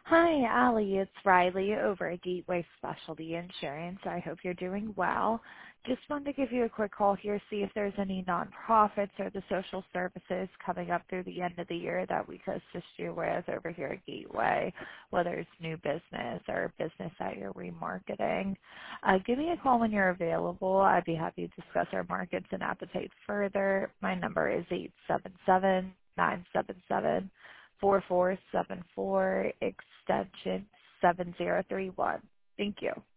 Hi, Allie. It's Riley over at Gateway Specialty Insurance. I hope you're doing well. Just wanted to give you a quick call here, see if there's any nonprofits or the social services coming up through the end of the year that we could assist you with over here at Gateway, whether it's new business or business that you're remarketing. Give me a call when you're available. I'd be happy to discuss our markets and appetite further. My number is 877-977-4474, extension 7031. Thank you.